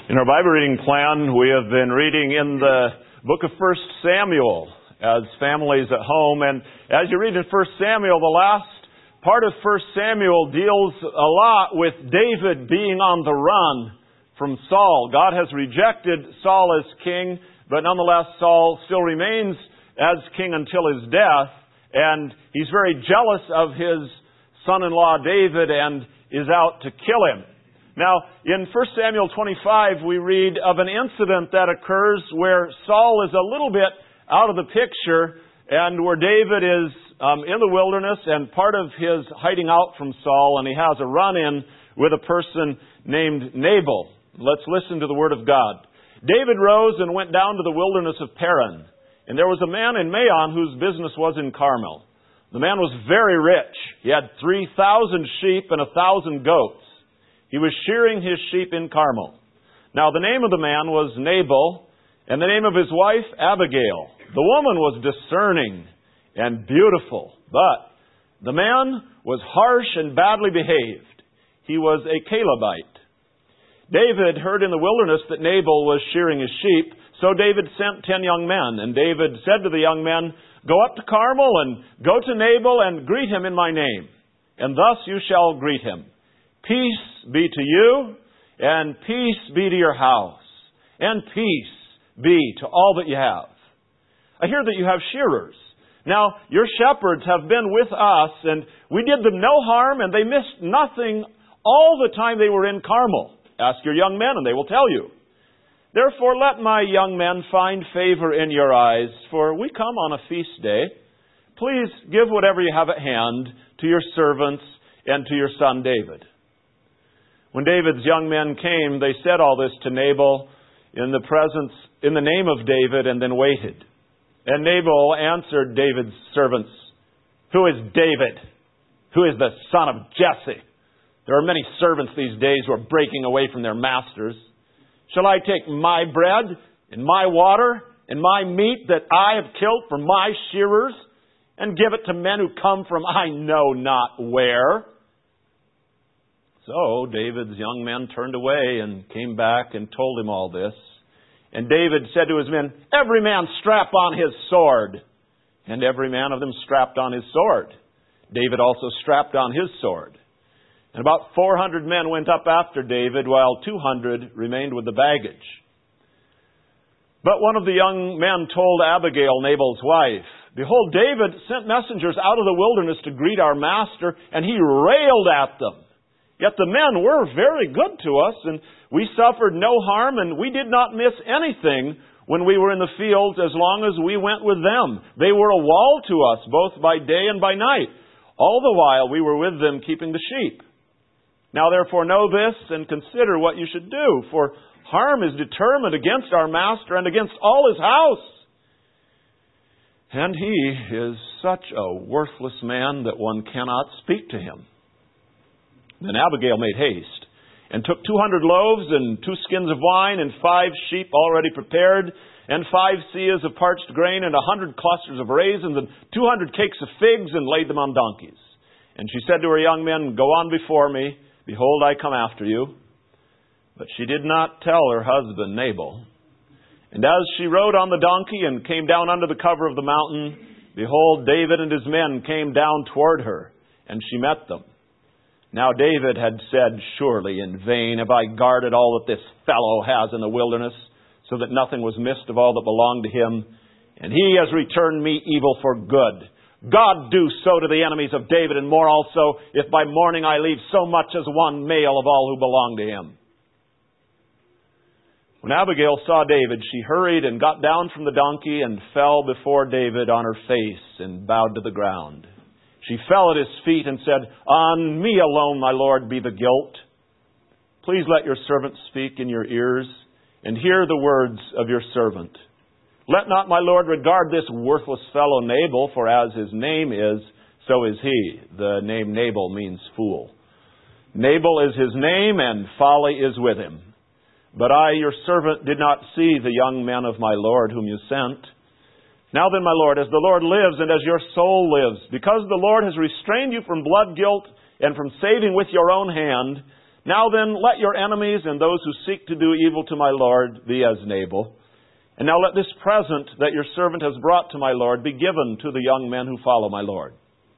In our Bible reading plan, we have been reading in the book of 1 Samuel as families at home. And as you read in 1 Samuel, the last part of 1 Samuel deals a lot with David being on the run from Saul. God has rejected Saul as king, but nonetheless Saul still remains as king until his death. And he's very jealous of his son-in-law David and is out to kill him. Now, in 1 Samuel 25, we read of an incident that occurs where Saul is a little bit out of the picture and where David is in the wilderness and part of his hiding out from Saul, and he has a run-in with a person named Nabal. Let's listen to the Word of God. David rose and went down to the wilderness of Paran, and there was a man in Maon whose business was in Carmel. The man was very rich. He had 3,000 sheep and 1,000 goats. He was shearing his sheep in Carmel. Now the name of the man was Nabal, and the name of his wife Abigail. The woman was discerning and beautiful, but the man was harsh and badly behaved. He was a Calebite. David heard in the wilderness that Nabal was shearing his sheep, so David sent 10 young men, and David said to the young men, "Go up to Carmel and go to Nabal and greet him in my name, and thus you shall greet him. Peace be to you, and peace be to your house, and peace be to all that you have. I hear that you have shearers. Now, your shepherds have been with us, and we did them no harm, and they missed nothing all the time they were in Carmel. Ask your young men, and they will tell you. Therefore, let my young men find favor in your eyes, for we come on a feast day. Please give whatever you have at hand to your servants and to your son David." When David's young men came, they said all this to Nabal in the name of David, and then waited. And Nabal answered David's servants, "Who is David? Who is the son of Jesse? There are many servants these days who are breaking away from their masters. Shall I take my bread and my water and my meat that I have killed for my shearers and give it to men who come from I know not where?" So David's young men turned away and came back and told him all this. And David said to his men, "Every man strap on his sword." And every man of them strapped on his sword. David also strapped on his sword. And about 400 men went up after David, while 200 remained with the baggage. But one of the young men told Abigail, Nabal's wife, "Behold, David sent messengers out of the wilderness to greet our master, and he railed at them. Yet the men were very good to us, and we suffered no harm, and we did not miss anything when we were in the fields as long as we went with them. They were a wall to us, both by day and by night, all the while we were with them keeping the sheep. Now therefore know this, and consider what you should do, for harm is determined against our master and against all his house. And he is such a worthless man that one cannot speak to him." Then Abigail made haste, and took 200 loaves, and 2 skins of wine, and 5 sheep already prepared, and 5 seahs of parched grain, and 100 clusters of raisins, and 200 cakes of figs, and laid them on donkeys. And she said to her young men, "Go on before me. Behold, I come after you." But she did not tell her husband Nabal. And as she rode on the donkey and came down under the cover of the mountain, behold, David and his men came down toward her, and she met them. Now David had said, "Surely in vain have I guarded all that this fellow has in the wilderness, so that nothing was missed of all that belonged to him. And he has returned me evil for good. God do so to the enemies of David, and more also, if by morning I leave so much as one male of all who belong to him." When Abigail saw David, she hurried and got down from the donkey and fell before David on her face and bowed to the ground. She fell at his feet and said, "On me alone, my lord, be the guilt. Please let your servant speak in your ears, and hear the words of your servant. Let not my lord regard this worthless fellow Nabal, for as his name is, so is he." The name Nabal means fool. "Nabal is his name, and folly is with him. But I, your servant, did not see the young men of my lord whom you sent. Now then, my Lord, as the Lord lives and as your soul lives, because the Lord has restrained you from blood guilt and from saving with your own hand, Now then, let your enemies and those who seek to do evil to my Lord be as Nabal. And now let this present that your servant has brought to my Lord be given to the young men who follow my Lord.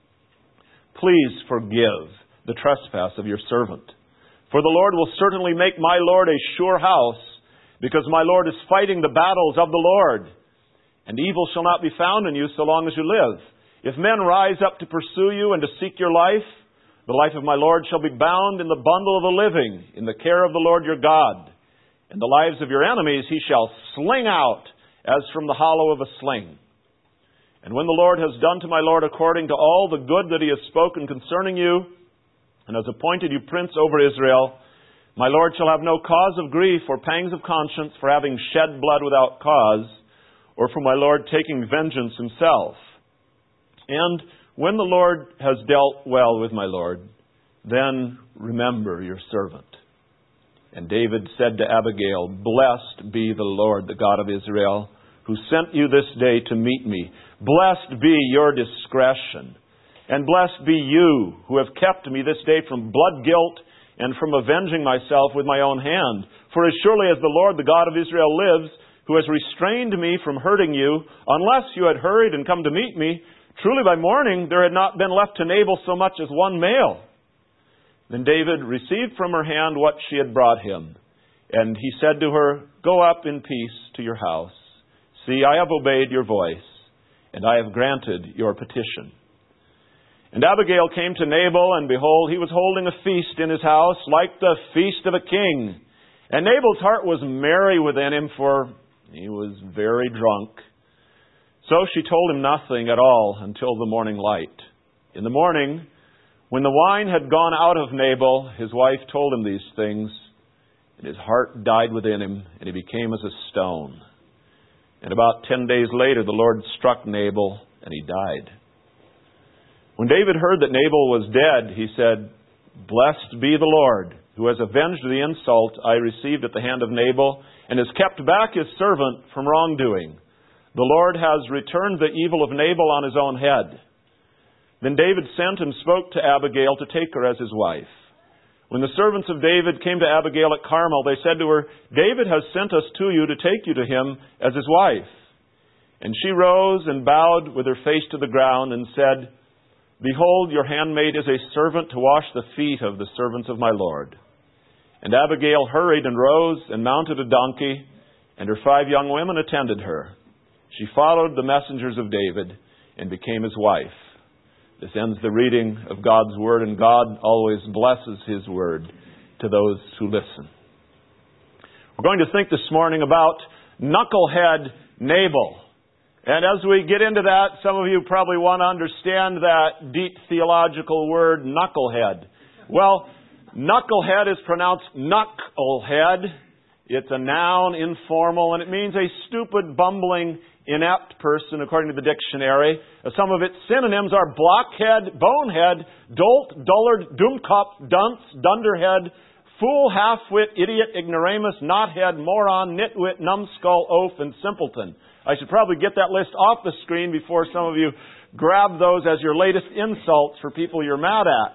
Please forgive the trespass of your servant. For the Lord will certainly make my Lord a sure house, because my Lord is fighting the battles of the Lord. And evil shall not be found in you so long as you live. If men rise up to pursue you and to seek your life, the life of my Lord shall be bound in the bundle of the living, in the care of the Lord your God. And the lives of your enemies he shall sling out, as from the hollow of a sling. And when the Lord has done to my Lord according to all the good that he has spoken concerning you, and has appointed you prince over Israel, my Lord shall have no cause of grief or pangs of conscience for having shed blood without cause, or for my Lord taking vengeance himself. And when the Lord has dealt well with my Lord, then remember your servant. And David said to Abigail, Blessed be the Lord, the God of Israel, who sent you this day to meet me. Blessed be your discretion. And blessed be you, who have kept me this day from blood guilt and from avenging myself with my own hand. For as surely as the Lord, the God of Israel, lives, who has restrained me from hurting you, unless you had hurried and come to meet me, truly by morning there had not been left to Nabal so much as one male. Then David received from her hand what she had brought him. And he said to her, Go up in peace to your house. See, I have obeyed your voice, and I have granted your petition. And Abigail came to Nabal, and behold, he was holding a feast in his house, like the feast of a king. And Nabal's heart was merry within him, for he was very drunk. So she told him nothing at all until the morning light. In the morning, when the wine had gone out of Nabal, his wife told him these things, and his heart died within him, and he became as a stone. And about 10 days later, the Lord struck Nabal, and he died. When David heard that Nabal was dead, he said, Blessed be the Lord, who has avenged the insult I received at the hand of Nabal, and has kept back his servant from wrongdoing. The Lord has returned the evil of Nabal on his own head. Then David sent and spoke to Abigail to take her as his wife. When the servants of David came to Abigail at Carmel, they said to her, David has sent us to you to take you to him as his wife. And she rose and bowed with her face to the ground and said, Behold, your handmaid is a servant to wash the feet of the servants of my Lord. And Abigail hurried and rose and mounted a donkey, and her 5 young women attended her. She followed the messengers of David and became his wife. This ends the reading of God's Word, and God always blesses His Word to those who listen. We're going to think this morning about knucklehead Nabal. And as we get into that, some of you probably want to understand that deep theological word, knucklehead. Well, knucklehead is pronounced knucklehead. It's a noun, informal, and it means a stupid, bumbling, inept person, according to the dictionary. Some of its synonyms are blockhead, bonehead, dolt, dullard, doomkop, dunce, dunderhead, fool, half-wit, idiot, ignoramus, knothead, moron, nitwit, numbskull, oaf, and simpleton. I should probably get that list off the screen before some of you grab those as your latest insults for people you're mad at.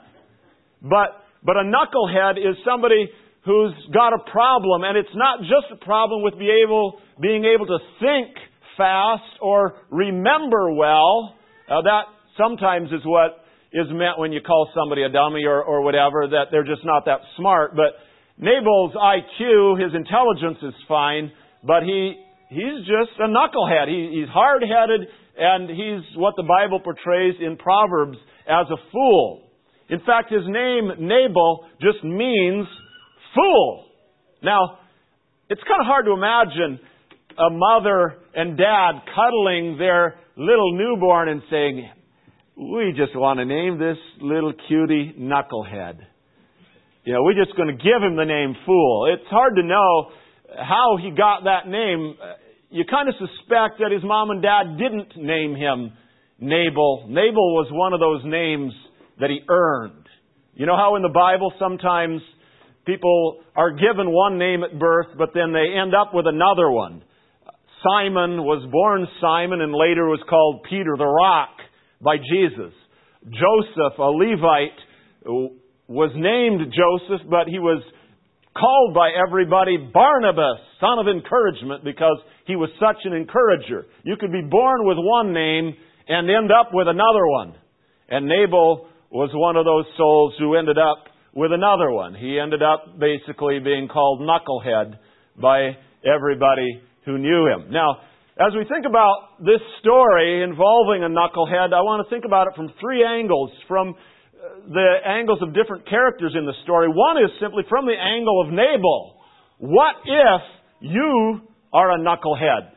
But a knucklehead is somebody who's got a problem, and it's not just a problem with being able to think fast or remember well. That sometimes is what is meant when you call somebody a dummy or whatever, that they're just not that smart. But Nabal's IQ, his intelligence is fine, but he's just a knucklehead. He's hard-headed, and he's what the Bible portrays in Proverbs as a fool. In fact, his name, Nabal, just means fool. Now, it's kind of hard to imagine a mother and dad cuddling their little newborn and saying, we just want to name this little cutie Knucklehead. We're just going to give him the name Fool. It's hard to know how he got that name. You kind of suspect that his mom and dad didn't name him Nabal. Nabal was one of those names that he earned. You know how in the Bible sometimes people are given one name at birth, but then they end up with another one. Simon was born Simon and later was called Peter the Rock by Jesus. Joseph, a Levite, was named Joseph, but he was called by everybody Barnabas, son of encouragement, because he was such an encourager. You could be born with one name and end up with another one. And Nabal was one of those souls who ended up with another one. He ended up basically being called Knucklehead by everybody who knew him. Now, as we think about this story involving a knucklehead, I want to think about it from three angles, from the angles of different characters in the story. One is simply from the angle of Nabal. What if you are a knucklehead?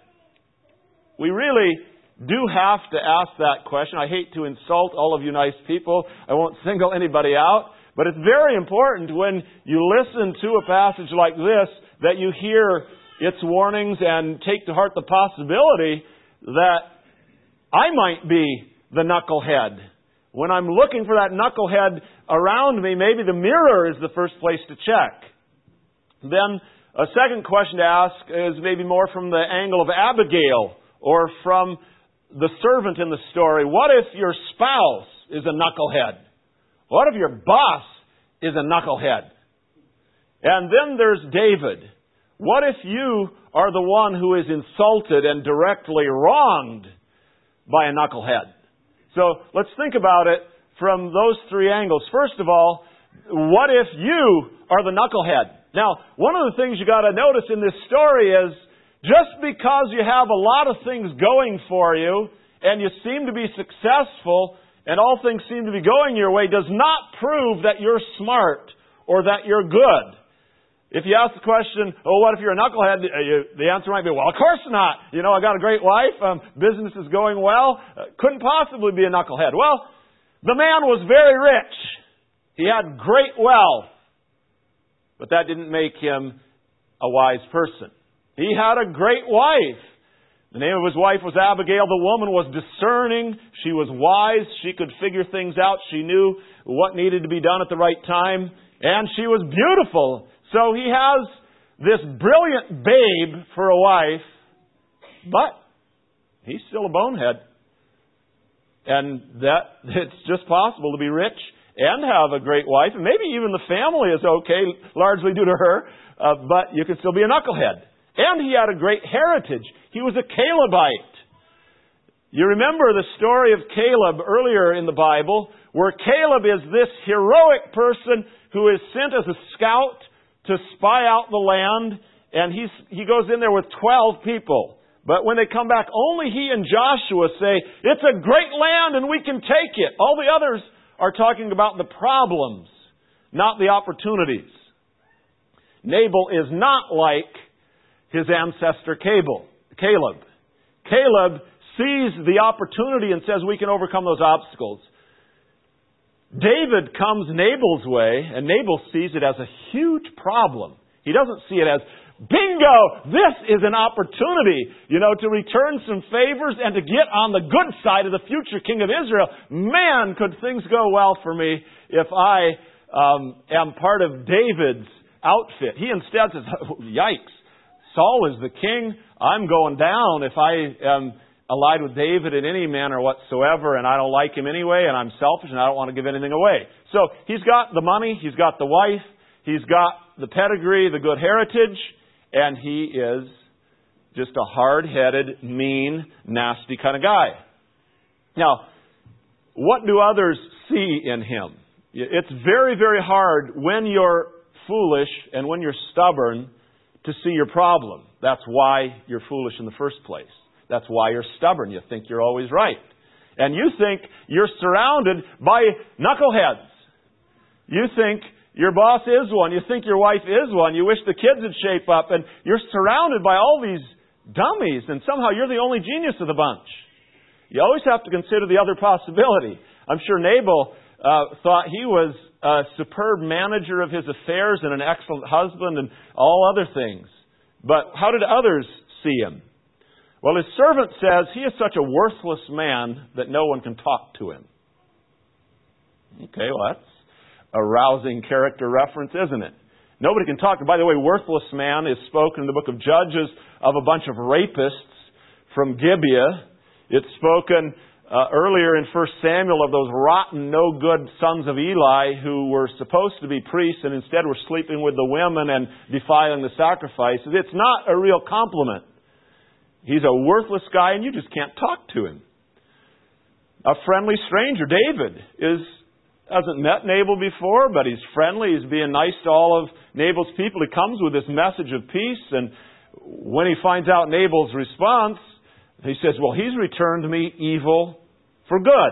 We really do have to ask that question. I hate to insult all of you nice people. I won't single anybody out. But it's very important when you listen to a passage like this that you hear its warnings and take to heart the possibility that I might be the knucklehead. When I'm looking for that knucklehead around me, maybe the mirror is the first place to check. Then a second question to ask is maybe more from the angle of Abigail or from the servant in the story. What if your spouse is a knucklehead? What if your boss is a knucklehead? And then there's David. What if you are the one who is insulted and directly wronged by a knucklehead? So let's think about it from those three angles. First of all, what if you are the knucklehead? Now, one of the things you got to notice in this story is just because you have a lot of things going for you and you seem to be successful and all things seem to be going your way does not prove that you're smart or that you're good. If you ask the question, what if you're a knucklehead? The answer might be, well, of course not. I got a great wife. Business is going well. Couldn't possibly be a knucklehead. Well, the man was very rich. He had great wealth. But that didn't make him a wise person. He had a great wife. The name of his wife was Abigail. The woman was discerning. She was wise. She could figure things out. She knew what needed to be done at the right time. And she was beautiful. So he has this brilliant babe for a wife, but he's still a bonehead. And that it's just possible to be rich and have a great wife, and maybe even the family is okay, largely due to her, but you can still be a knucklehead. And he had a great heritage. He was a Calebite. You remember the story of Caleb earlier in the Bible, where Caleb is this heroic person who is sent as a scout to spy out the land, and he goes in there with 12 people. But when they come back, only he and Joshua say, it's a great land and we can take it. All the others are talking about the problems, not the opportunities. Nabal is not like his ancestor Caleb. Caleb sees the opportunity and says we can overcome those obstacles. David comes Nabal's way, and Nabal sees it as a huge problem. He doesn't see it as, bingo, this is an opportunity, to return some favors and to get on the good side of the future king of Israel. Man, could things go well for me if I am part of David's outfit. He instead says, yikes, Saul is the king. I'm going down if I am allied with David in any manner whatsoever, and I don't like him anyway, and I'm selfish, and I don't want to give anything away. So he's got the money, he's got the wife, he's got the pedigree, the good heritage, and he is just a hard-headed, mean, nasty kind of guy. Now, what do others see in him? It's very, very hard when you're foolish and when you're stubborn to see your problem. That's why you're foolish in the first place. That's why you're stubborn. You think you're always right. And you think you're surrounded by knuckleheads. You think your boss is one. You think your wife is one. You wish the kids would shape up. And you're surrounded by all these dummies. And somehow you're the only genius of the bunch. You always have to consider the other possibility. I'm sure Nabal thought he was a superb manager of his affairs and an excellent husband and all other things. But how did others see him? Well, his servant says he is such a worthless man that no one can talk to him. Okay, well, that's a rousing character reference, isn't it? Nobody can talk. By the way, worthless man is spoken in the book of Judges of a bunch of rapists from Gibeah. It's spoken earlier in 1 Samuel of those rotten, no good sons of Eli who were supposed to be priests and instead were sleeping with the women and defiling the sacrifices. It's not a real compliment. He's a worthless guy and you just can't talk to him. A friendly stranger, David, hasn't met Nabal before, but he's friendly. He's being nice to all of Nabal's people. He comes with this message of peace, and when he finds out Nabal's response, he says, well, he's returned me evil for good.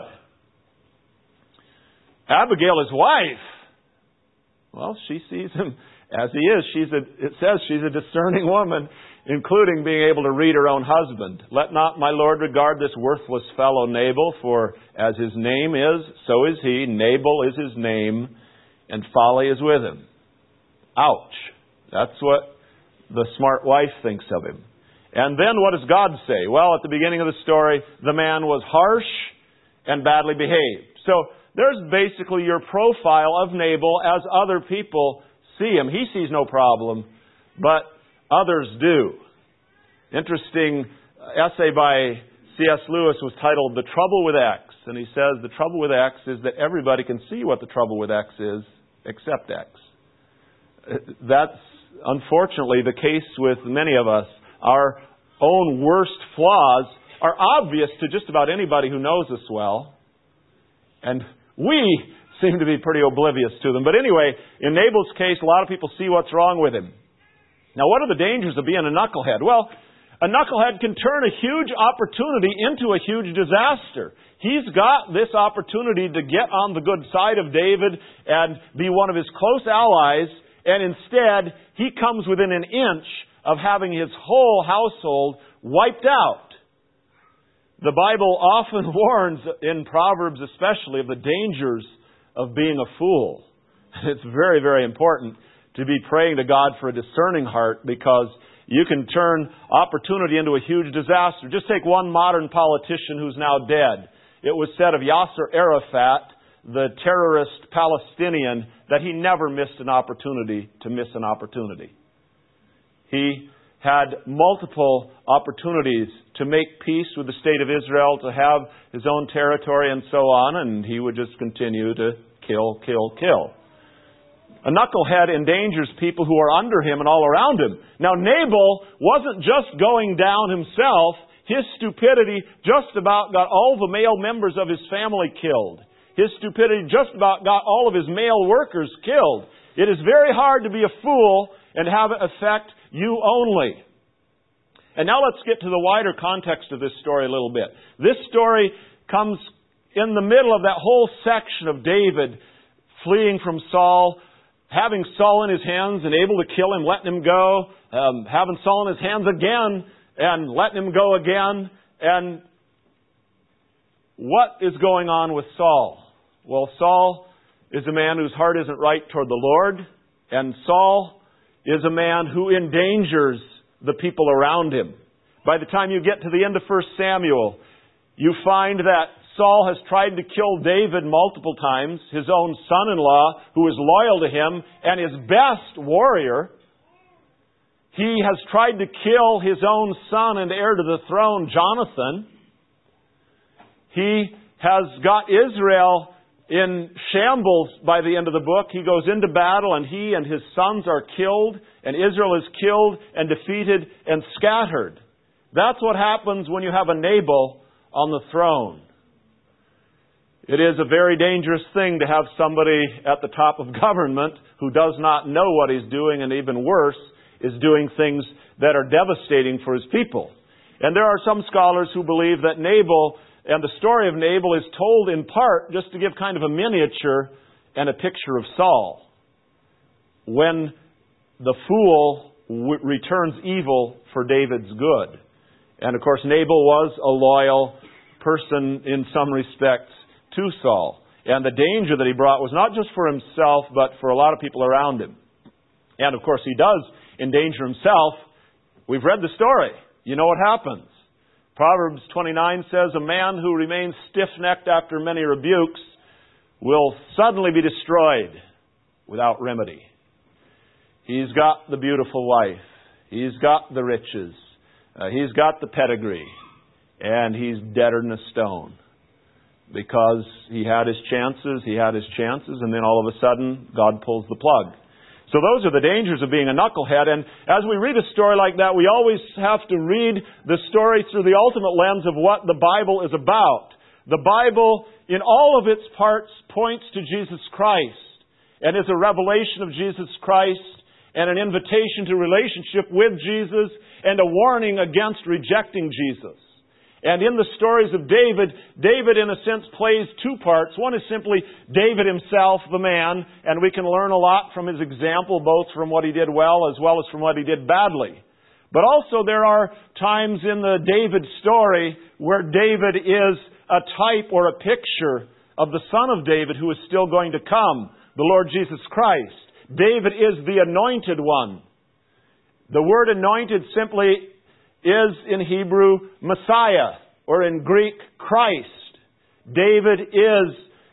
Abigail, his wife, well, she sees him as he is. It says she's a discerning woman, including being able to read her own husband. Let not my Lord regard this worthless fellow Nabal, for as his name is, so is he. Nabal is his name, and folly is with him. Ouch. That's what the smart wife thinks of him. And then what does God say? Well, at the beginning of the story, the man was harsh and badly behaved. So there's basically your profile of Nabal as other people see him. He sees no problem, but others do. Interesting essay by C.S. Lewis was titled The Trouble with X. And he says the trouble with X is that everybody can see what the trouble with X is, except X. That's unfortunately the case with many of us. Our own worst flaws are obvious to just about anybody who knows us well. And we seem to be pretty oblivious to them. But anyway, in Nabal's case, a lot of people see what's wrong with him. Now, what are the dangers of being a knucklehead? Well, a knucklehead can turn a huge opportunity into a huge disaster. He's got this opportunity to get on the good side of David and be one of his close allies, and instead, he comes within an inch of having his whole household wiped out. The Bible often warns, in Proverbs especially, of the dangers of being a fool. It's very, very important to be praying to God for a discerning heart, because you can turn opportunity into a huge disaster. Just take one modern politician who's now dead. It was said of Yasser Arafat, the terrorist Palestinian, that he never missed an opportunity to miss an opportunity. He had multiple opportunities to make peace with the state of Israel, to have his own territory and so on, and he would just continue to kill, kill, kill. A knucklehead endangers people who are under him and all around him. Now, Nabal wasn't just going down himself. His stupidity just about got all the male members of his family killed. His stupidity just about got all of his male workers killed. It is very hard to be a fool and have it affect you only. And now let's get to the wider context of this story a little bit. This story comes in the middle of that whole section of David fleeing from Saul, having Saul in his hands and able to kill him, letting him go, having Saul in his hands again and letting him go again. And what is going on with Saul? Well, Saul is a man whose heart isn't right toward the Lord, and Saul is a man who endangers the people around him. By the time you get to the end of 1 Samuel, you find that Saul has tried to kill David multiple times, his own son-in-law, who is loyal to him, and his best warrior. He has tried to kill his own son and heir to the throne, Jonathan. He has got Israel in shambles by the end of the book. He goes into battle and he and his sons are killed, and Israel is killed and defeated and scattered. That's what happens when you have a Nabal on the throne. It is a very dangerous thing to have somebody at the top of government who does not know what he's doing, and even worse, is doing things that are devastating for his people. And there are some scholars who believe that Nabal, and the story of Nabal, is told in part just to give kind of a miniature and a picture of Saul. When the fool returns evil for David's good. And of course, Nabal was a loyal person in some respects to Saul. And the danger that he brought was not just for himself, but for a lot of people around him. And of course, he does endanger himself. We've read the story. You know what happens. Proverbs 29 says, a man who remains stiff-necked after many rebukes will suddenly be destroyed without remedy. He's got the beautiful wife. He's got the riches. He's got the pedigree. And he's deader than a stone. because he had his chances, and then all of a sudden, God pulls the plug. So those are the dangers of being a knucklehead. And as we read a story like that, we always have to read the story through the ultimate lens of what the Bible is about. The Bible, in all of its parts, points to Jesus Christ and is a revelation of Jesus Christ and an invitation to relationship with Jesus and a warning against rejecting Jesus. And in the stories of David, David in a sense plays two parts. One is simply David himself, the man, and we can learn a lot from his example, both from what he did well as from what he did badly. But also there are times in the David story where David is a type or a picture of the Son of David who is still going to come, the Lord Jesus Christ. David is the anointed one. The word anointed simply is in Hebrew Messiah, or in Greek Christ. David is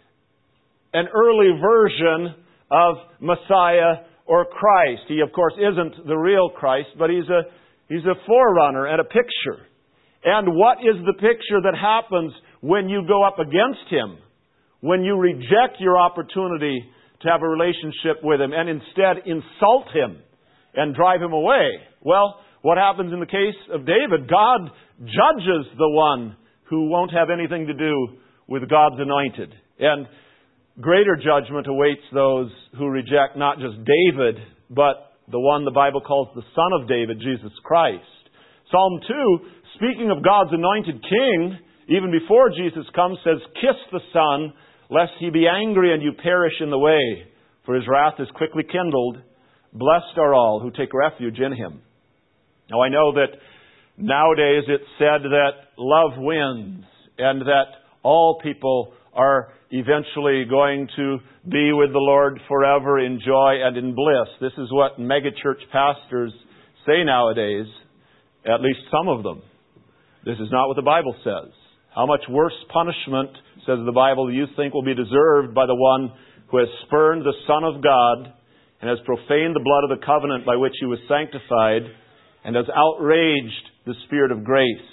an early version of Messiah or Christ. He, of course, isn't the real Christ, but he's a forerunner and a picture. And what is the picture that happens when you go up against Him? When you reject your opportunity to have a relationship with Him and instead insult Him and drive Him away? Well, what happens in the case of David? God judges the one who won't have anything to do with God's anointed. And greater judgment awaits those who reject not just David, but the one the Bible calls the Son of David, Jesus Christ. Psalm 2, speaking of God's anointed king, even before Jesus comes, says, "Kiss the Son, lest He be angry and you perish in the way, for His wrath is quickly kindled. Blessed are all who take refuge in Him." Now, I know that nowadays it's said that love wins and that all people are eventually going to be with the Lord forever in joy and in bliss. This is what megachurch pastors say nowadays, at least some of them. This is not what the Bible says. How much worse punishment, says the Bible, do you think will be deserved by the one who has spurned the Son of God and has profaned the blood of the covenant by which He was sanctified, and has outraged the Spirit of grace?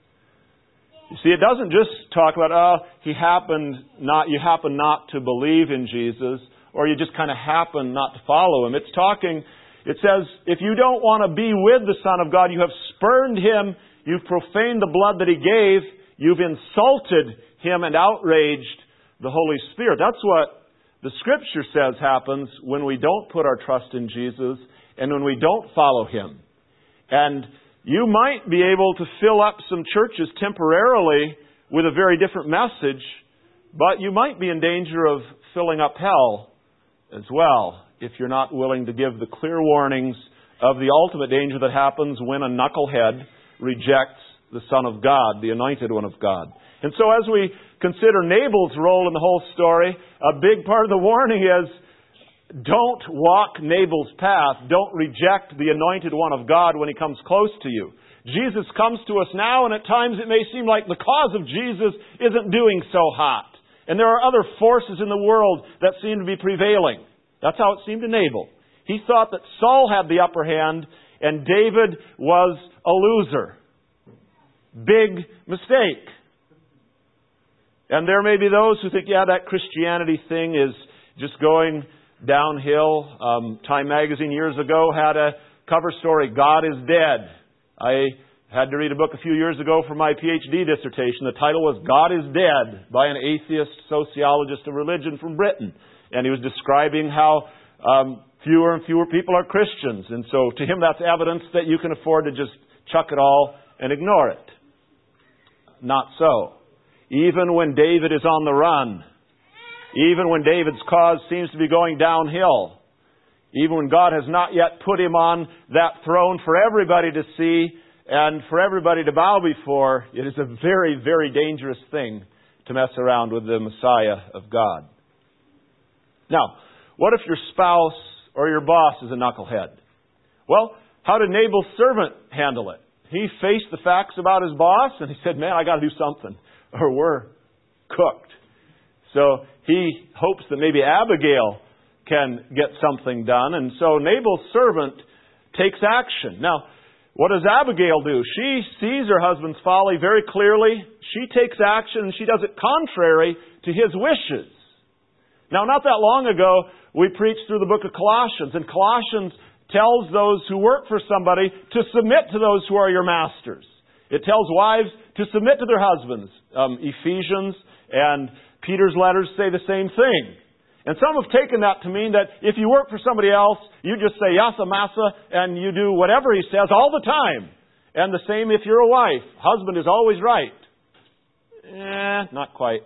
You see, it doesn't just talk about, you happen not to believe in Jesus, or you just kind of happen not to follow Him. It says, if you don't want to be with the Son of God, you have spurned Him, you've profaned the blood that He gave, you've insulted Him and outraged the Holy Spirit. That's what the Scripture says happens when we don't put our trust in Jesus and when we don't follow Him. And you might be able to fill up some churches temporarily with a very different message, but you might be in danger of filling up hell as well if you're not willing to give the clear warnings of the ultimate danger that happens when a knucklehead rejects the Son of God, the anointed one of God. And so as we consider Nabal's role in the whole story, a big part of the warning is, don't walk Nabal's path. Don't reject the anointed one of God when He comes close to you. Jesus comes to us now, and at times it may seem like the cause of Jesus isn't doing so hot. And there are other forces in the world that seem to be prevailing. That's how it seemed to Nabal. He thought that Saul had the upper hand, and David was a loser. Big mistake. And there may be those who think, that Christianity thing is just going downhill. Time magazine years ago had a cover story, "God is Dead." I had to read a book a few years ago for my PhD dissertation. The title was "God is Dead" by an atheist sociologist of religion from Britain. And he was describing how fewer and fewer people are Christians. And so to him that's evidence that you can afford to just chuck it all and ignore it. Not so. Even when David is on the run, even when David's cause seems to be going downhill, even when God has not yet put him on that throne for everybody to see and for everybody to bow before, it is a very, very dangerous thing to mess around with the Messiah of God. Now, what if your spouse or your boss is a knucklehead? Well, how did Nabal's servant handle it? He faced the facts about his boss and he said, "Man, I got to do something or we're cooked." So he hopes that maybe Abigail can get something done. And so Nabal's servant takes action. Now, What does Abigail do? She sees her husband's folly very clearly. She takes action, and she does it contrary to his wishes. Now, not that long ago, we preached through the book of Colossians, and Colossians tells those who work for somebody to submit to those who are your masters. It tells wives to submit to their husbands. Ephesians and Peter's letters say the same thing. And some have taken that to mean that if you work for somebody else, you just say yasa masa and you do whatever he says all the time. And the same if you're a wife. Husband is always right. Not quite.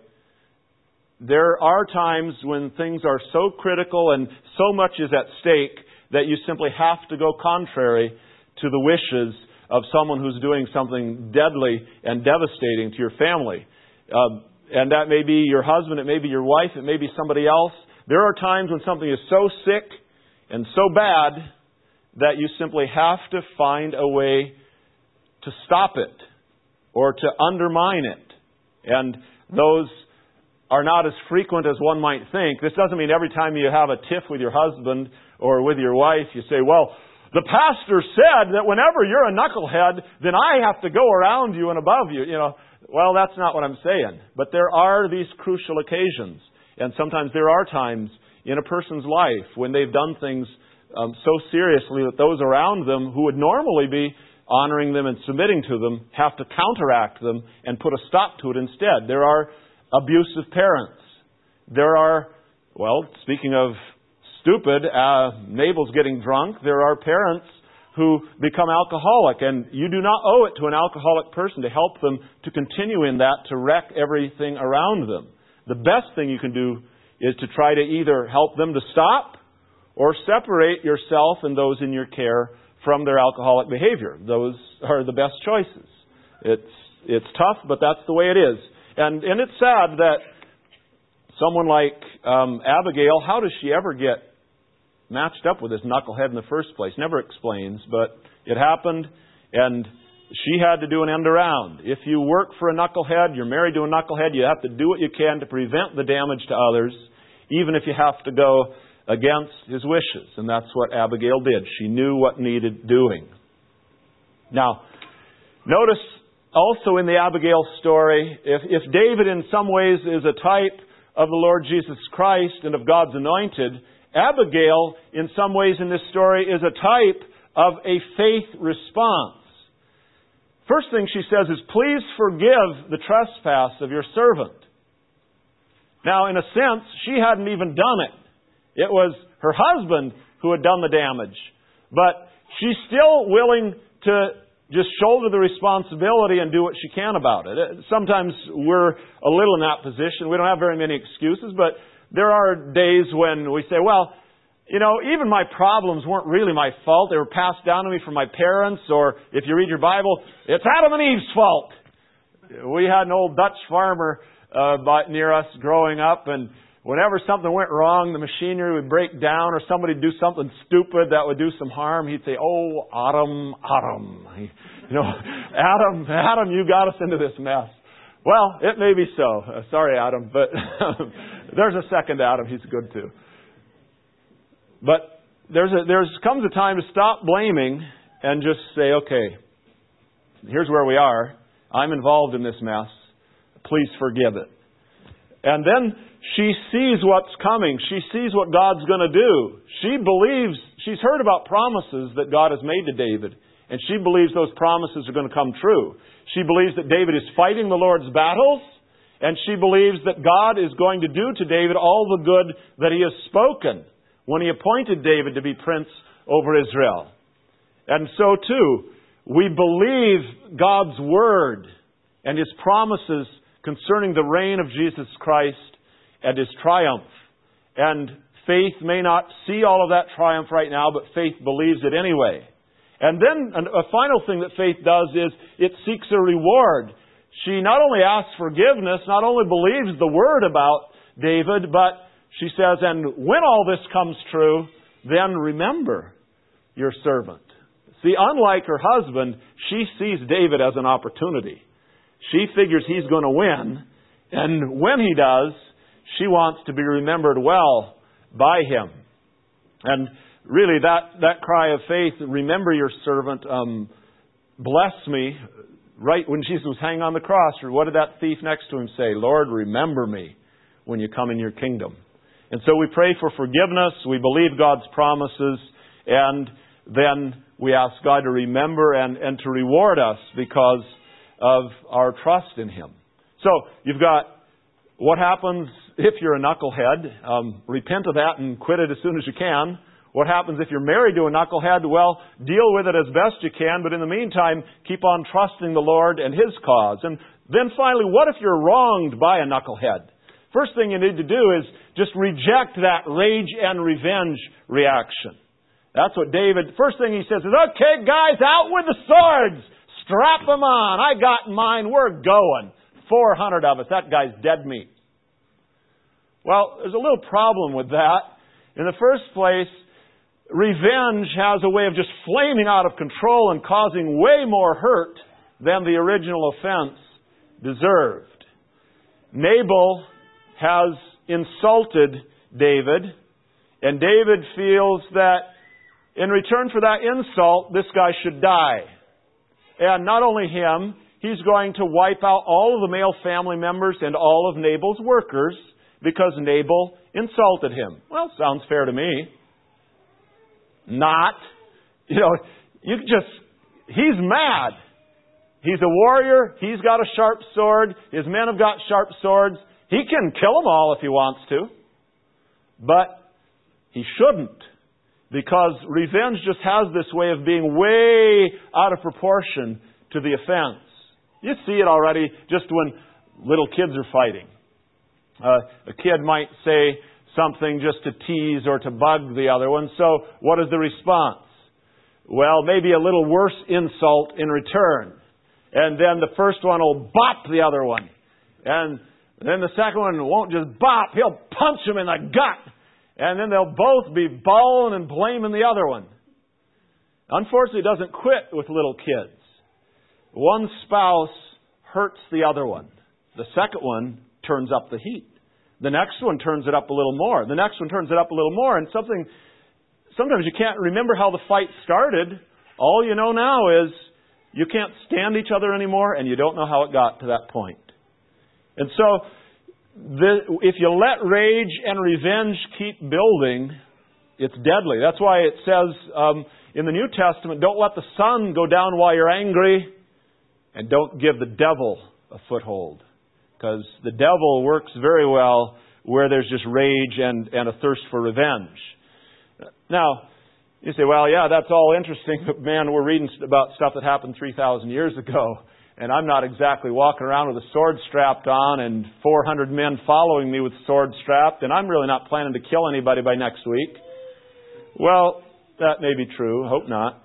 There are times when things are so critical and so much is at stake that you simply have to go contrary to the wishes of someone who's doing something deadly and devastating to your family. And that may be your husband, it may be your wife, it may be somebody else. There are times when something is so sick and so bad that you simply have to find a way to stop it or to undermine it. And those are not as frequent as one might think. This doesn't mean every time you have a tiff with your husband or with your wife, you say, well, the pastor said that whenever you're a knucklehead, then I have to go around you and above you. Well, that's not what I'm saying. But there are these crucial occasions. And sometimes there are times in a person's life when they've done things so seriously that those around them who would normally be honoring them and submitting to them have to counteract them and put a stop to it instead. There are abusive parents. There are, speaking of stupid, Nabal's getting drunk. There are parents who become alcoholic, and you do not owe it to an alcoholic person to help them to continue in that, to wreck everything around them. The best thing you can do is to try to either help them to stop or separate yourself and those in your care from their alcoholic behavior. Those are the best choices. It's tough, but that's the way it is. And it's sad that someone like Abigail, how does she ever get matched up with this knucklehead in the first place? Never explains, but it happened, and she had to do an end around. If you work for a knucklehead, you're married to a knucklehead, you have to do what you can to prevent the damage to others, even if you have to go against his wishes. And that's what Abigail did. She knew what needed doing. Now, notice also in the Abigail story, if David in some ways is a type of the Lord Jesus Christ and of God's anointed, Abigail in some ways in this story is a type of a faith response. First thing she says is, please forgive the trespass of your servant. Now, in a sense, she hadn't even done it. It was her husband who had done the damage. But she's still willing to just shoulder the responsibility and do what she can about it. Sometimes we're a little in that position. We don't have very many excuses, but there are days when we say, even my problems weren't really my fault. They were passed down to me from my parents, or if you read your Bible, it's Adam and Eve's fault. We had an old Dutch farmer near us growing up, and whenever something went wrong, the machinery would break down, or somebody would do something stupid that would do some harm, he'd say, oh, Adam. Adam, you got us into this mess. Well, it may be so. Sorry, Adam, but there's a second Adam. He's good too. But there comes a time to stop blaming and just say, okay, here's where we are. I'm involved in this mess. Please forgive it. And then she sees what's coming. She sees what God's going to do. She believes, she's heard about promises that God has made to David. And she believes those promises are going to come true. She believes that David is fighting the Lord's battles. And she believes that God is going to do to David all the good that He has spoken when He appointed David to be prince over Israel. And so too, we believe God's Word and His promises concerning the reign of Jesus Christ and His triumph. And faith may not see all of that triumph right now, but faith believes it anyway. And then a final thing that faith does is it seeks a reward. She not only asks forgiveness, not only believes the Word about David, but she says, and when all this comes true, then remember your servant. See, unlike her husband, she sees David as an opportunity. She figures he's going to win, and when he does, she wants to be remembered well by him. And really, that cry of faith, remember your servant, bless me right when Jesus was hanging on the cross. Or what did that thief next to him say? Lord, remember me when you come in your kingdom. And so we pray for forgiveness. We believe God's promises. And then we ask God to remember and to reward us because of our trust in Him. So you've got what happens if you're a knucklehead. Repent of that and quit it as soon as you can. What happens if you're married to a knucklehead? Well, deal with it as best you can, but in the meantime, keep on trusting the Lord and His cause. And then finally, what if you're wronged by a knucklehead? First thing you need to do is just reject that rage and revenge reaction. That's what David, first thing he says is, okay, guys, out with the swords! Strap them on! I got mine, we're going. 400 of us, that guy's dead meat. Well, there's a little problem with that. In the first place, revenge has a way of just flaming out of control and causing way more hurt than the original offense deserved. Nabal has insulted David, and David feels that in return for that insult, this guy should die. And not only him, he's going to wipe out all of the male family members and all of Nabal's workers because Nabal insulted him. Well, sounds fair to me. Not. He's mad. He's a warrior. He's got a sharp sword. His men have got sharp swords. He can kill them all if he wants to. But he shouldn't. Because revenge just has this way of being way out of proportion to the offense. You see it already just when little kids are fighting. A kid might say something just to tease or to bug the other one. So what is the response? Well, maybe a little worse insult in return. And then the first one will bop the other one. And then the second one won't just bop. He'll punch him in the gut. And then they'll both be bawling and blaming the other one. Unfortunately, it doesn't quit with little kids. One spouse hurts the other one. The second one turns up the heat. The next one turns it up a little more. The next one turns it up a little more. And sometimes you can't remember how the fight started. All you know now is you can't stand each other anymore, and you don't know how it got to that point. And so, if you let rage and revenge keep building, it's deadly. That's why it says in the New Testament, don't let the sun go down while you're angry, and don't give the devil a foothold. Because the devil works very well where there's just rage and a thirst for revenge. Now, you say, well, yeah, that's all interesting, but man, we're reading about stuff that happened 3,000 years ago. And I'm not exactly walking around with a sword strapped on and 400 men following me with swords strapped, and I'm really not planning to kill anybody by next week. Well, that may be true. Hope not.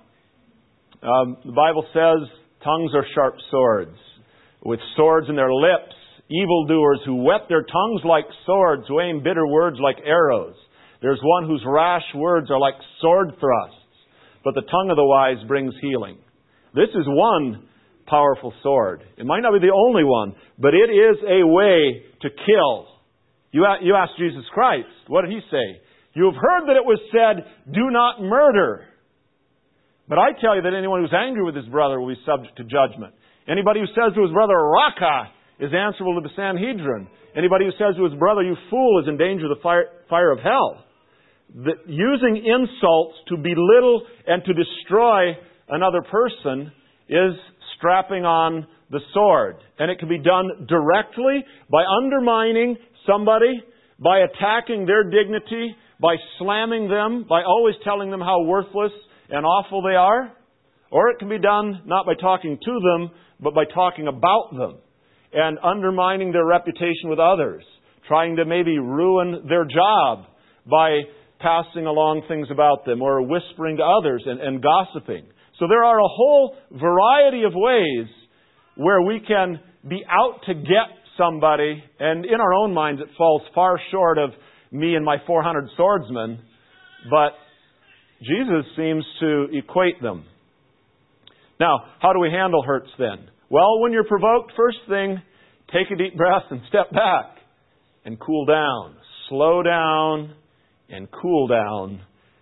The Bible says tongues are sharp swords. With swords in their lips, evildoers who whet their tongues like swords, who aim bitter words like arrows. There's one whose rash words are like sword thrusts, but the tongue of the wise brings healing. This is one powerful sword. It might not be the only one, but it is a way to kill. You ask Jesus Christ, what did He say? You have heard that it was said, do not murder. But I tell you that anyone who's angry with his brother will be subject to judgment. Anybody who says to his brother, Raka, is answerable to the Sanhedrin. Anybody who says to his brother, you fool, is in danger of the fire of hell. Using insults to belittle and to destroy another person is strapping on the sword. And it can be done directly by undermining somebody, by attacking their dignity, by slamming them, by always telling them how worthless and awful they are. Or it can be done not by talking to them, but by talking about them and undermining their reputation with others, trying to maybe ruin their job by passing along things about them or whispering to others and gossiping. So there are a whole variety of ways where we can be out to get somebody, and in our own minds it falls far short of me and my 400 swordsmen, but Jesus seems to equate them. Now, how do we handle hurts then? Well, when you're provoked, first thing, take a deep breath and step back and cool down. Slow down and cool down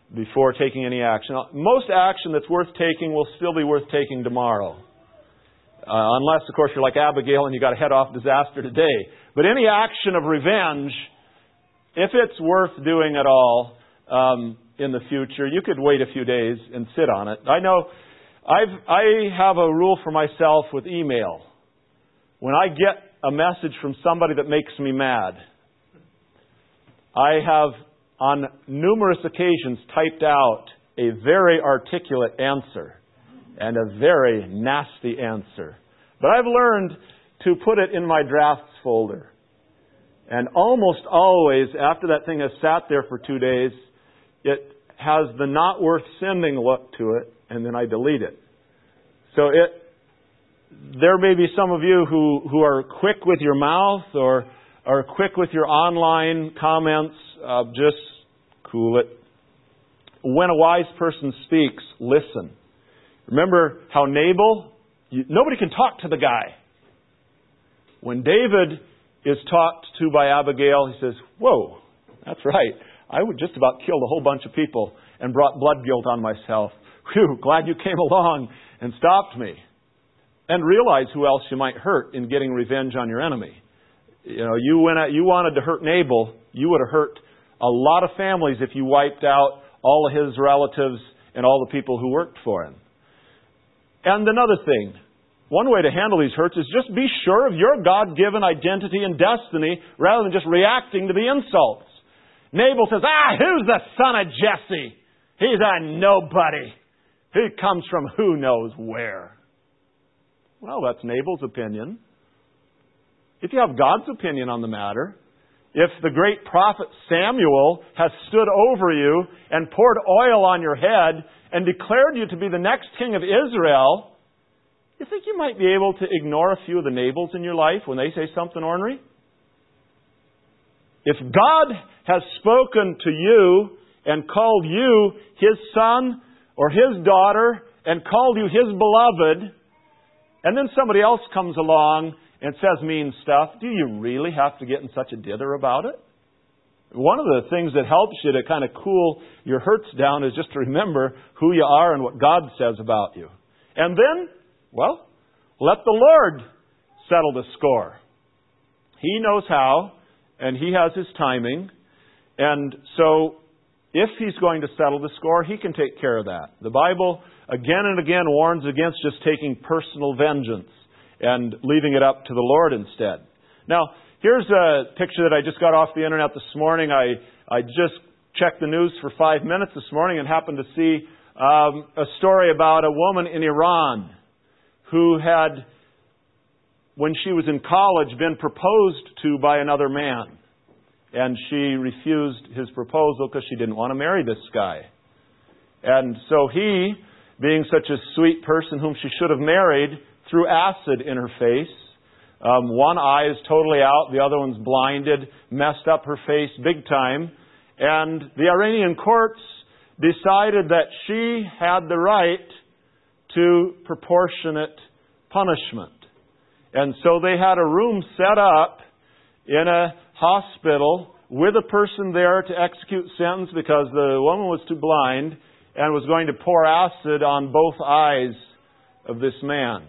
before taking any action. Most action that's worth taking will still be worth taking tomorrow. Unless, of course, you're like Abigail and you got to head off disaster today. But any action of revenge, if it's worth doing at all in the future, you could wait a few days and sit on it. I know I have a rule for myself with email. When I get a message from somebody that makes me mad, I have on numerous occasions typed out a very articulate answer and a very nasty answer. But I've learned to put it in my drafts folder. And almost always, after that thing has sat there for 2 days, it has the not worth sending look to it, and then I delete it. So there may be some of you who are quick with your mouth or are quick with your online comments. Just cool it. When a wise person speaks, listen. Remember how Nabal, nobody can talk to the guy. When David is talked to by Abigail, he says, whoa, that's right. I would just about killed a whole bunch of people and brought blood guilt on myself. Whew, glad you came along and stopped me. And realize who else you might hurt in getting revenge on your enemy. You know, you wanted to hurt Nabal, you would have hurt a lot of families if you wiped out all of his relatives and all the people who worked for him. And another thing, one way to handle these hurts is just be sure of your God-given identity and destiny rather than just reacting to the insults. Nabal says, who's the son of Jesse? He's a nobody. He comes from who knows where. Well, that's Nabal's opinion. If you have God's opinion on the matter, if the great prophet Samuel has stood over you and poured oil on your head and declared you to be the next king of Israel, you think you might be able to ignore a few of the Nabals in your life when they say something ornery? If God has spoken to you and called you His son or His daughter and called you His beloved, and then somebody else comes along and says mean stuff, do you really have to get in such a dither about it? One of the things that helps you to kind of cool your hurts down is just to remember who you are and what God says about you. And then, well, let the Lord settle the score. He knows how, and He has His timing. And so, if He's going to settle the score, He can take care of that. The Bible again and again warns against just taking personal vengeance and leaving it up to the Lord instead. Now, here's a picture that I just got off the internet this morning. I just checked the news for 5 minutes this morning and happened to see a story about a woman in Iran who had, when she was in college, been proposed to by another man. And she refused his proposal because she didn't want to marry this guy. And so he, being such a sweet person whom she should have married, threw acid in her face. One eye is totally out, the other one's blinded, messed up her face big time. And the Iranian courts decided that she had the right to proportionate punishment. And so they had a room set up in a hospital with a person there to execute sentence because the woman was too blind and was going to pour acid on both eyes of this man.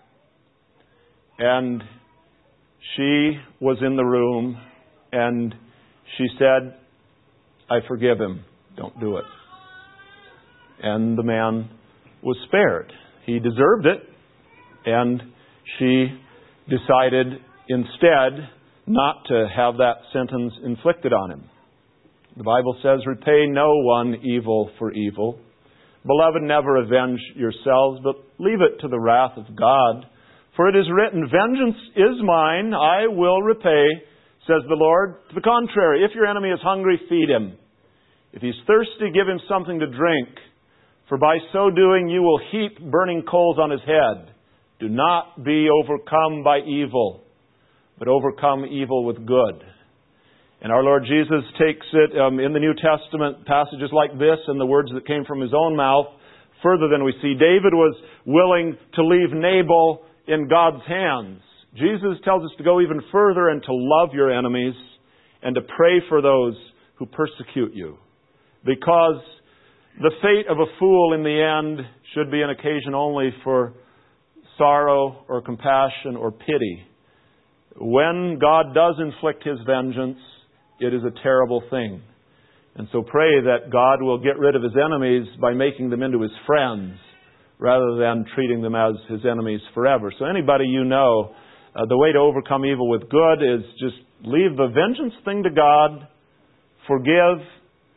And she was in the room and she said, I forgive him. Don't do it. And the man was spared. He deserved it. And she decided instead not to have that sentence inflicted on him. The Bible says, repay no one evil for evil. Beloved, never avenge yourselves, but leave it to the wrath of God. For it is written, vengeance is mine, I will repay, says the Lord. To the contrary, if your enemy is hungry, feed him. If he's thirsty, give him something to drink. For by so doing, you will heap burning coals on his head. Do not be overcome by evil, but overcome evil with good. And our Lord Jesus takes it in the New Testament, passages like this and the words that came from His own mouth, further than we see. David was willing to leave Nabal in God's hands. Jesus tells us to go even further and to love your enemies and to pray for those who persecute you. Because the fate of a fool in the end should be an occasion only for sorrow or compassion or pity. When God does inflict His vengeance, it is a terrible thing. And so pray that God will get rid of His enemies by making them into His friends, rather than treating them as His enemies forever. So anybody you know, the way to overcome evil with good is just leave the vengeance thing to God, forgive,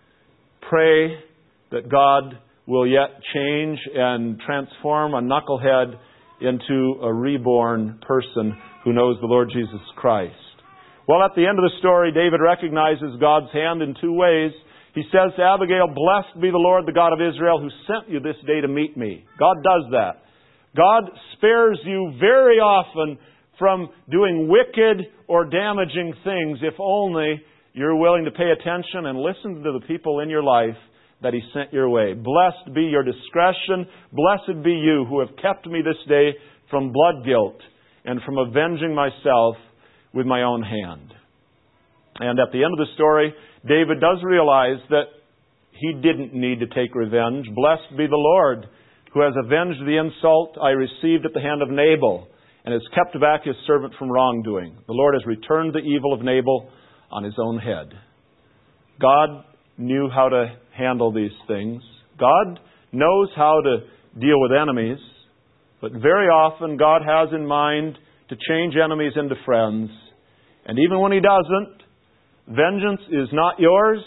pray that God will yet change and transform a knucklehead into a reborn person who knows the Lord Jesus Christ. Well, at the end of the story, David recognizes God's hand in two ways. He says to Abigail, "Blessed be the Lord, the God of Israel, who sent you this day to meet me." God does that. God spares you very often from doing wicked or damaging things if only you're willing to pay attention and listen to the people in your life that He sent your way. Blessed be your discretion. Blessed be you who have kept me this day from blood guilt and from avenging myself with my own hand. And at the end of the story, David does realize that he didn't need to take revenge. Blessed be the Lord, who has avenged the insult I received at the hand of Nabal, and has kept back His servant from wrongdoing. The Lord has returned the evil of Nabal on His own head. God knew how to handle these things. God knows how to deal with enemies, but very often God has in mind to change enemies into friends. And even when He doesn't, vengeance is not yours,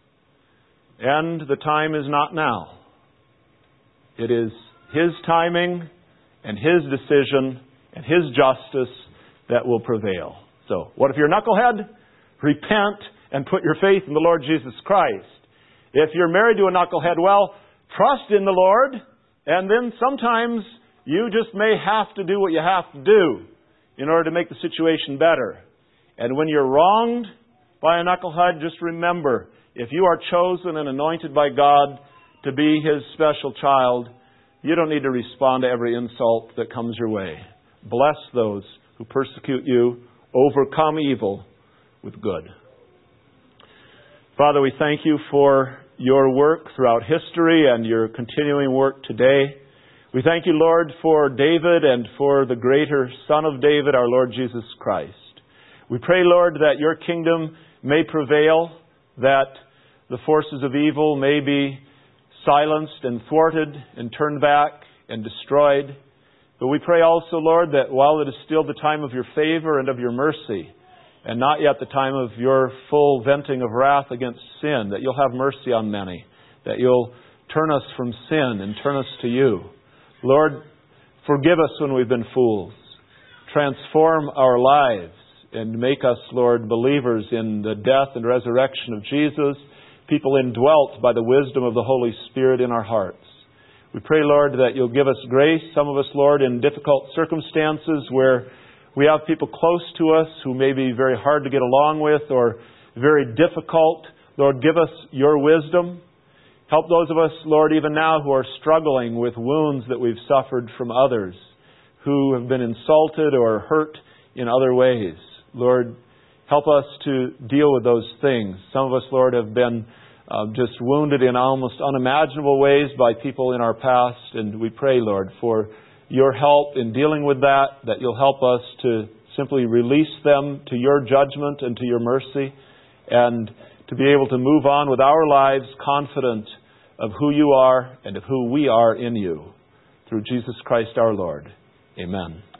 and the time is not now. It is His timing and His decision and His justice that will prevail. So, what if you're a knucklehead? Repent and put your faith in the Lord Jesus Christ. If you're married to a knucklehead, well, trust in the Lord, and then sometimes you just may have to do what you have to do in order to make the situation better. And when you're wronged by a knucklehead, just remember, if you are chosen and anointed by God to be His special child, you don't need to respond to every insult that comes your way. Bless those who persecute you. Overcome evil with good. Father, we thank You for Your work throughout history and Your continuing work today. We thank You, Lord, for David and for the greater Son of David, our Lord Jesus Christ. We pray, Lord, that Your kingdom may prevail, that the forces of evil may be silenced and thwarted and turned back and destroyed. But we pray also, Lord, that while it is still the time of Your favor and of Your mercy, and not yet the time of Your full venting of wrath against sin, that You'll have mercy on many, that You'll turn us from sin and turn us to You. Lord, forgive us when we've been fools. Transform our lives and make us, Lord, believers in the death and resurrection of Jesus, people indwelt by the wisdom of the Holy Spirit in our hearts. We pray, Lord, that You'll give us grace. Some of us, Lord, in difficult circumstances where we have people close to us who may be very hard to get along with or very difficult. Lord, give us Your wisdom. Help those of us, Lord, even now who are struggling with wounds that we've suffered from others, who have been insulted or hurt in other ways. Lord, help us to deal with those things. Some of us, Lord, have been just wounded in almost unimaginable ways by people in our past. And we pray, Lord, for Your help in dealing with that You'll help us to simply release them to Your judgment and to Your mercy, and to be able to move on with our lives confident of who You are and of who we are in You. Through Jesus Christ our Lord. Amen.